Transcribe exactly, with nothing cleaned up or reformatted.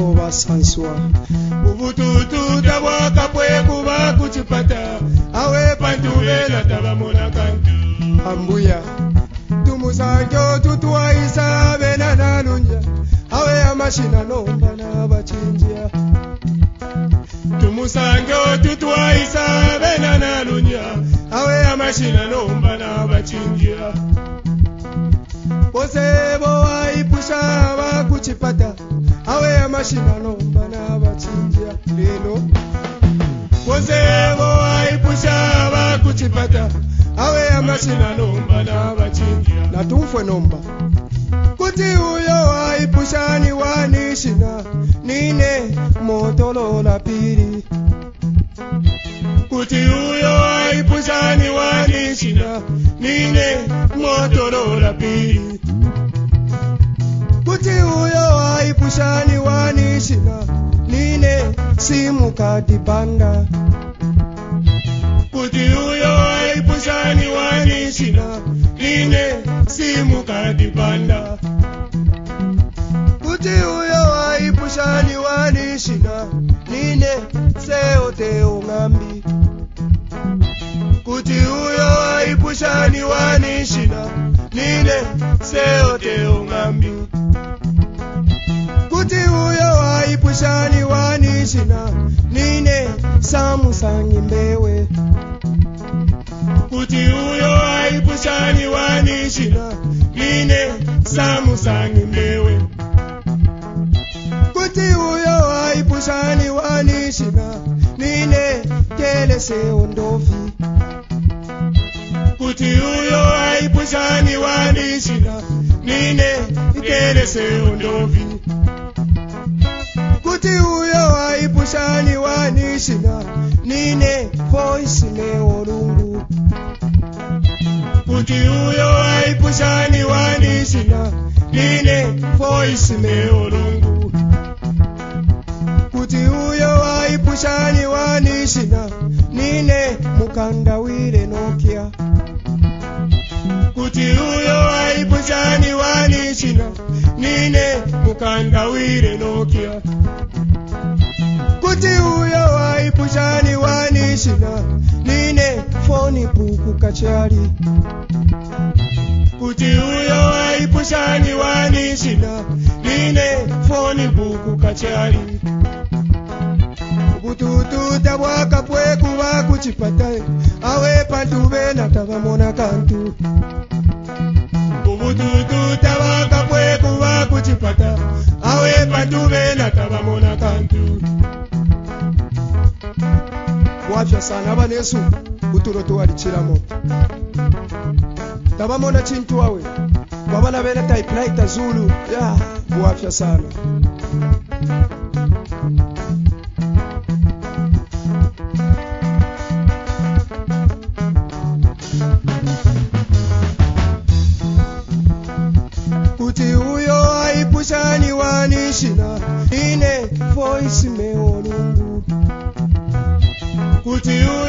bo basanswa ubututu tabwaka pwekuba kuchipata awe pantubela tabamona kantu ambuya tumusanjo tutuwaisa bena nalunja awe amashina nomba n'abachinjia tumusanjo tutuwaisa bena nalunja awe amashina nomba n'abachinjia bose bo waipusha bakuchipata awe amashina nomba n'abachinjia lelo bose bo waipusha bakuchipata awe amashina nomba n'abachinjia natumfwe nomba kuti uyo waipushani wanishina nine motolola pili kuti uyo waipushani wanishina nine motolola pili kuti uyo waipushani wanishina nine simu kadi banda kuti uyo waipushani wanishina nine simu kadi banda kuti uyo waipushani wanishina nine seo teo ngambi kuti uyo waipushani wanishina nine seo teo ngambi kuti uyo waipushani wanishina nine samusangi mbewe kuti uyo waipushani wanishina nine samusangi mbewe kuti uyo waipushani wanishina nine kelese ondofi kuti uyo waipushani wanishina nine kelese ondofi kuti uyo waipushani wanishina nine voice ne olungu kuti uyo waipushani wanishina nine voice ne olungu kuti uyo waipushani wanishina nine mukandawire nokia kuti uyo waipushani wanishina nine mukandawire nokia kuti uyo waipushani wanishina nine foni buku kachari kuti uyo waipushani wanishina nine foni buku kachari bututu tabwaka pwekuba kuchipata awe pantubena tabamona kantu ubututu tabwaka pwekuba kuchipata awe pantubena tabamona kantu wafya sana abanesu buturoto walichiramo tabamona chintu wawe wabana bene typewriter Zulu ya wafya sana kuti uyo waipushani wanishina nine voice me olungu kuti uyo